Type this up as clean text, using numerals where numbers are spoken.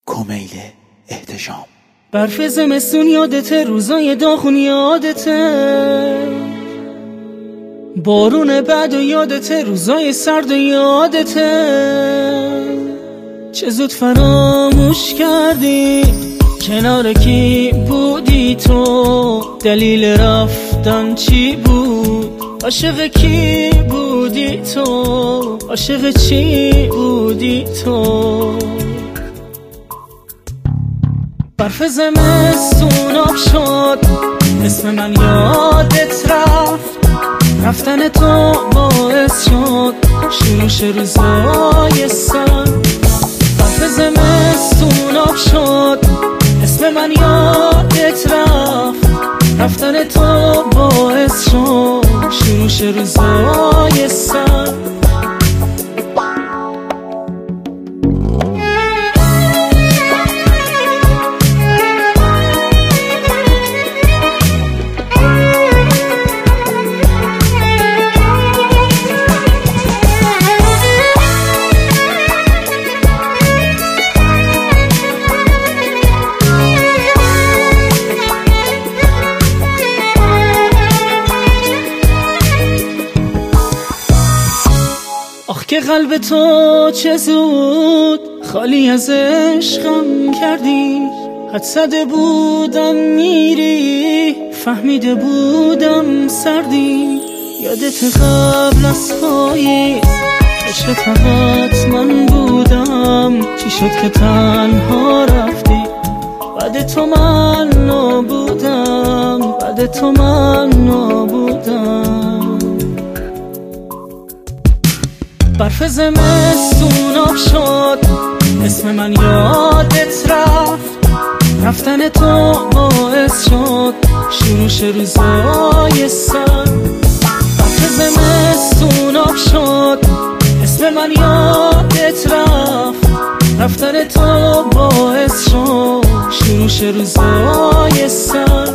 کمیل احتشام. برف زمستون یادته، روزای داغون یادته، بارون بعد و یادته، روزای سرد و یادته. چه زود فراموش کردی کنار کی بودی تو، دلیل رفتن چی بود، عاشق کی بودی تو، عاشق چی بودی تو. برف زمستون آب شد، اسم من یادت رفت، رفتن تو باعث شد شروع روزای سرد. برف زمستون آب شد، اسم من یادت رفت، رفتن تو باعث شد شروع روزای سرد. آخ که قلب تو چه زود خالی از عشقم کردی، حد زده بودم میری، فهمیده بودم سردی. یادت قبل از پاییز عشق فقط من بودم، چی شد که تنها رفتی، بعد تو من نبودم، بعد تو من نبودم. برف زمستون آب شد، اسم من یادت رفت، رفتن تو باعث شد شروع روزای سرد. برف زمستون آب شد، اسم من یادت رفت، رفتن تو باعث شد شروع روزای سرد.